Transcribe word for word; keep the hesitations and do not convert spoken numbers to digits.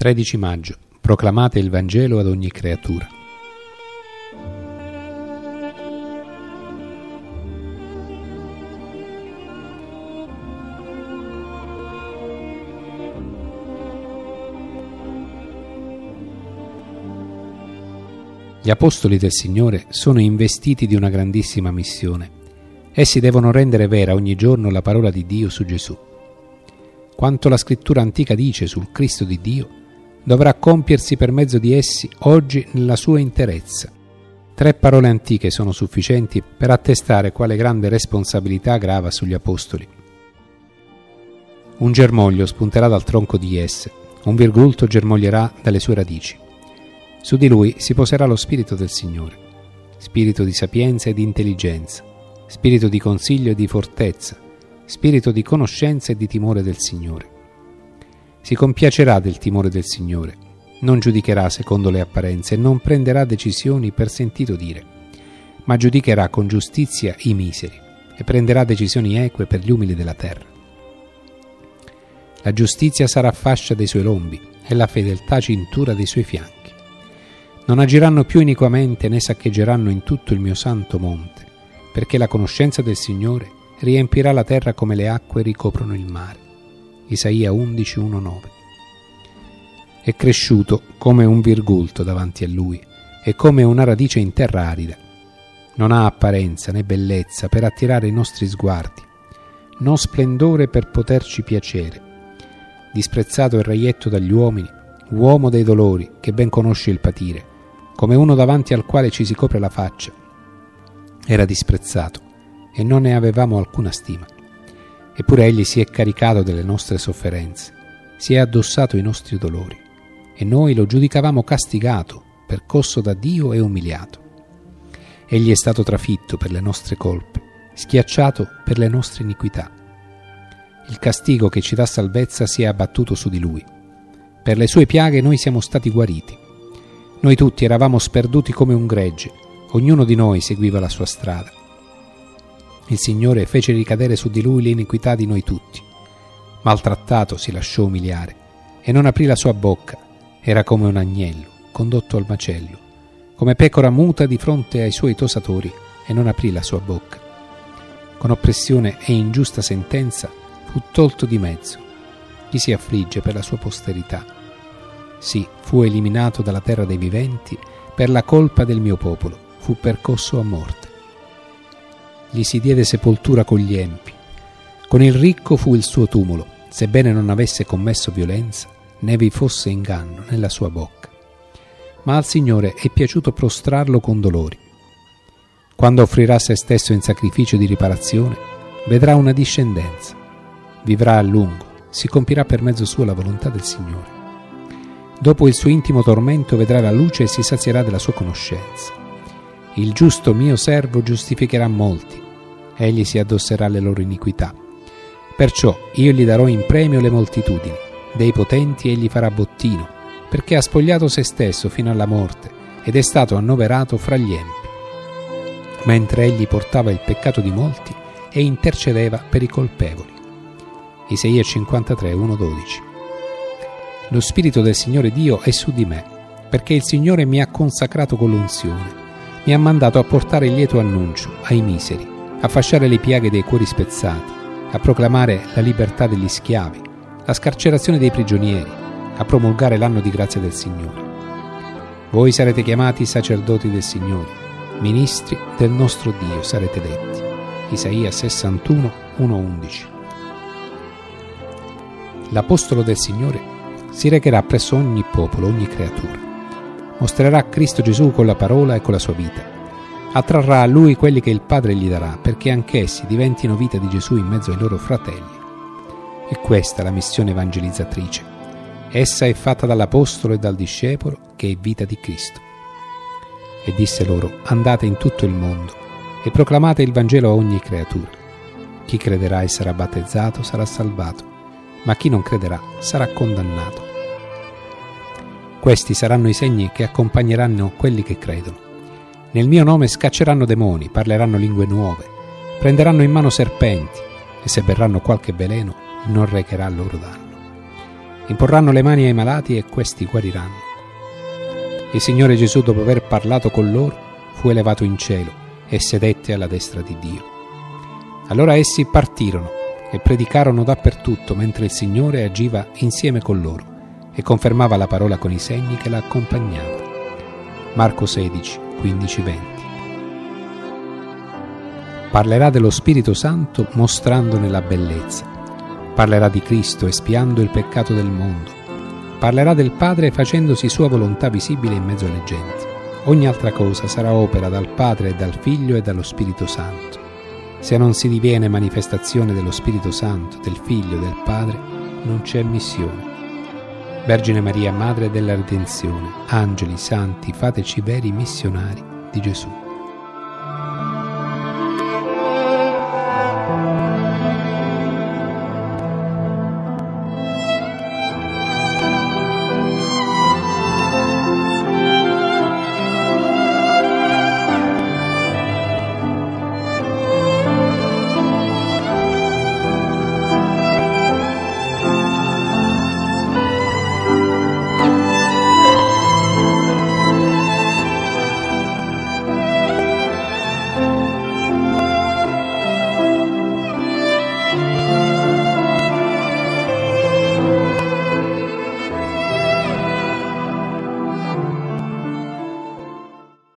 tredici maggio. Proclamate il Vangelo ad ogni creatura. Gli apostoli del Signore sono investiti di una grandissima missione. Essi devono rendere vera ogni giorno la parola di Dio su Gesù. Quanto la scrittura antica dice sul Cristo di Dio, dovrà compiersi per mezzo di essi oggi nella sua interezza. Tre parole antiche sono sufficienti per attestare quale grande responsabilità grava sugli apostoli. Un germoglio spunterà dal tronco di esse, un virgulto germoglierà dalle sue radici. Su di lui si poserà lo Spirito del Signore, spirito di sapienza e di intelligenza, spirito di consiglio e di fortezza, spirito di conoscenza e di timore del Signore. Si compiacerà del timore del Signore, non giudicherà secondo le apparenze e non prenderà decisioni per sentito dire, ma giudicherà con giustizia i miseri e prenderà decisioni eque per gli umili della terra. La giustizia sarà fascia dei suoi lombi e la fedeltà cintura dei suoi fianchi. Non agiranno più iniquamente né saccheggeranno in tutto il mio santo monte, perché la conoscenza del Signore riempirà la terra come le acque ricoprono il mare. Isaia undici, uno nove. È cresciuto come un virgulto davanti a lui e come una radice in terra arida. Non ha apparenza né bellezza per attirare i nostri sguardi, non splendore per poterci piacere. Disprezzato e reietto dagli uomini, uomo dei dolori che ben conosce il patire, come uno davanti al quale ci si copre la faccia. Era disprezzato e non ne avevamo alcuna stima. Eppure egli si è caricato delle nostre sofferenze, si è addossato i nostri dolori, e noi lo giudicavamo castigato, percosso da Dio e umiliato. Egli è stato trafitto per le nostre colpe, schiacciato per le nostre iniquità. Il castigo che ci dà salvezza si è abbattuto su di lui. Per le sue piaghe noi siamo stati guariti. Noi tutti eravamo sperduti come un gregge, ognuno di noi seguiva la sua strada. Il Signore fece ricadere su di lui l'iniquità di noi tutti. Maltrattato si lasciò umiliare e non aprì la sua bocca. Era come un agnello condotto al macello, come pecora muta di fronte ai suoi tosatori e non aprì la sua bocca. Con oppressione e ingiusta sentenza fu tolto di mezzo. Chi si affligge per la sua posterità? Sì, fu eliminato dalla terra dei viventi per la colpa del mio popolo, fu percosso a morte. Gli si diede sepoltura con gli empi. Con il ricco fu il suo tumulo, sebbene non avesse commesso violenza, né vi fosse inganno nella sua bocca. Ma al Signore è piaciuto prostrarlo con dolori. Quando offrirà se stesso in sacrificio di riparazione, vedrà una discendenza. Vivrà a lungo, si compirà per mezzo suo la volontà del Signore. Dopo il suo intimo tormento vedrà la luce e si sazierà della sua conoscenza. Il giusto mio servo giustificherà molti, egli si addosserà alle loro iniquità. Perciò io gli darò in premio le moltitudini, dei potenti egli farà bottino, perché ha spogliato se stesso fino alla morte ed è stato annoverato fra gli empi. Mentre egli portava il peccato di molti e intercedeva per i colpevoli. Isaia cinquantatré, uno dodici. Lo Spirito del Signore Dio è su di me, perché il Signore mi ha consacrato con l'unzione. Mi ha mandato a portare il lieto annuncio ai miseri, a fasciare le piaghe dei cuori spezzati, a proclamare la libertà degli schiavi, la scarcerazione dei prigionieri, a promulgare l'anno di grazia del Signore. Voi sarete chiamati sacerdoti del Signore, ministri del nostro Dio sarete detti. Isaia sessantuno, uno undici. L'Apostolo del Signore si recherà presso ogni popolo, ogni creatura. Mostrerà Cristo Gesù con la parola e con la sua vita. Attrarrà a Lui quelli che il Padre gli darà, perché anch'essi diventino vita di Gesù in mezzo ai loro fratelli. E questa è la missione evangelizzatrice. Essa è fatta dall'Apostolo e dal discepolo, che è vita di Cristo. E disse loro: andate in tutto il mondo e proclamate il Vangelo a ogni creatura. Chi crederà e sarà battezzato sarà salvato, ma chi non crederà sarà condannato. Questi saranno i segni che accompagneranno quelli che credono. Nel mio nome scacceranno demoni, parleranno lingue nuove, prenderanno in mano serpenti, e se berranno qualche veleno non recherà loro danno. Imporranno le mani ai malati e questi guariranno. Il Signore Gesù, dopo aver parlato con loro, fu elevato in cielo e sedette alla destra di Dio. Allora essi partirono e predicarono dappertutto, mentre il Signore agiva insieme con loro e confermava la parola con i segni che la accompagnavano. Marco sedici, quindici venti. Parlerà dello Spirito Santo mostrandone la bellezza. Parlerà di Cristo espiando il peccato del mondo. Parlerà del Padre facendosi sua volontà visibile in mezzo alle genti. Ogni altra cosa sarà opera dal Padre e dal Figlio e dallo Spirito Santo. Se non si diviene manifestazione dello Spirito Santo, del Figlio e del Padre, non c'è missione. Vergine Maria, Madre della Redenzione, angeli, santi, fateci veri missionari di Gesù.